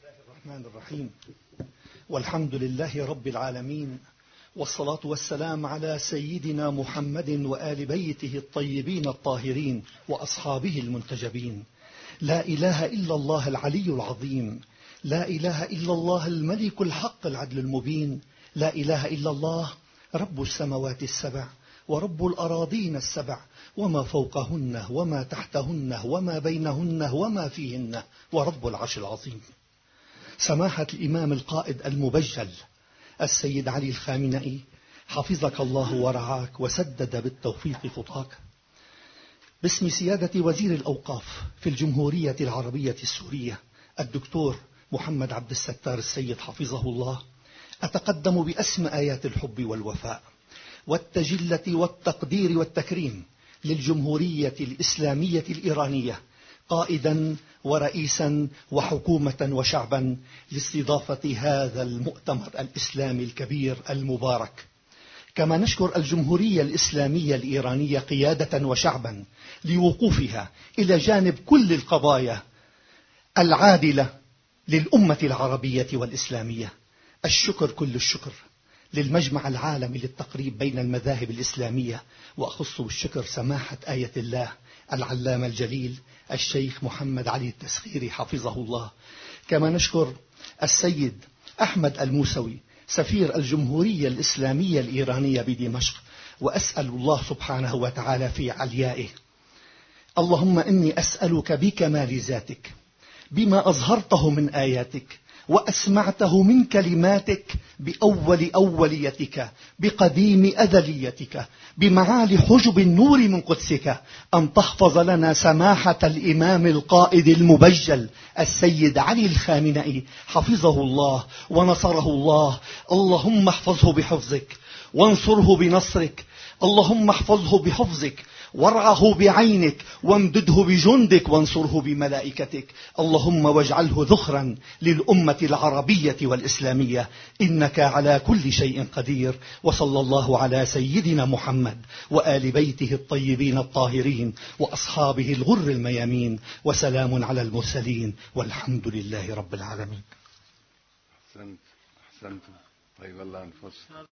الرحمن الرحيم. والحمد لله رب العالمين، والصلاة والسلام على سيدنا محمد وآل بيته الطيبين الطاهرين وأصحابه المنتجبين. لا إله إلا الله العلي العظيم، لا إله إلا الله الملك الحق العدل المبين، لا إله إلا الله رب السماوات السبع ورب الأراضين السبع وما فوقهن وما تحتهن وما بينهن وما فيهن ورب العرش العظيم. سماحة الإمام القائد المبجل السيد علي الخامنئي، حفظك الله ورعاك وسدد بالتوفيق خطاك. باسم سيادة وزير الأوقاف في الجمهورية العربية السورية الدكتور محمد عبد الستار السيد حفظه الله، أتقدم بأسمى آيات الحب والوفاء والتجلة والتقدير والتكريم للجمهورية الإسلامية الإيرانية قائدا ورئيسا وحكومة وشعبا لاستضافة هذا المؤتمر الإسلامي الكبير المبارك. كما نشكر الجمهورية الإسلامية الإيرانية قيادة وشعبا لوقوفها إلى جانب كل القضايا العادلة للأمة العربية والإسلامية. الشكر كل الشكر للمجمع العالمي للتقريب بين المذاهب الإسلامية، وأخص بالشكر سماحة آية الله العلامة الجليل الشيخ محمد علي التسخيري حفظه الله. كما نشكر السيد أحمد الموسوي سفير الجمهورية الإسلامية الإيرانية بدمشق، وأسأل الله سبحانه وتعالى في عليائه: اللهم إني أسألك بكمال ذاتك، بما أظهرته من آياتك وأسمعته من كلماتك، بأول أوليتك، بقديم أزليتك، بمعالي حجب النور من قدسك، أن تحفظ لنا سماحة الإمام القائد المبجل السيد علي الخامنئي حفظه الله ونصره الله. اللهم احفظه بحفظك وانصره بنصرك، اللهم احفظه بحفظك وارعه بعينك وامدده بجندك وانصره بملائكتك، اللهم واجعله ذخرا للأمة العربية والإسلامية، إنك على كل شيء قدير. وصلى الله على سيدنا محمد وآل بيته الطيبين الطاهرين وأصحابه الغر الميامين، وسلام على المرسلين والحمد لله رب العالمين. أحسنت طيب الله أنفس.